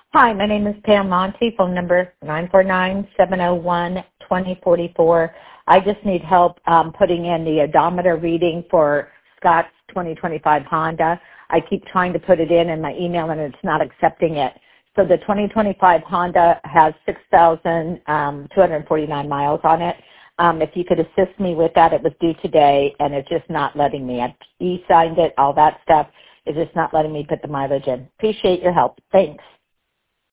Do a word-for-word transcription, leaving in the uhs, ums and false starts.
Hi, my name is Pam Monty, phone number nine four nine, seven oh one, two oh four four. I just need help um, putting in the odometer reading for Scott's twenty twenty-five Honda. I keep trying to put it in in my email and it's not accepting it. So the twenty twenty-five Honda has six thousand two hundred forty-nine miles on it. Um, if you could assist me with that, it was due today and it's just not letting me. I e-signed it, all that stuff. It's just not letting me put the mileage in. Appreciate your help. Thanks.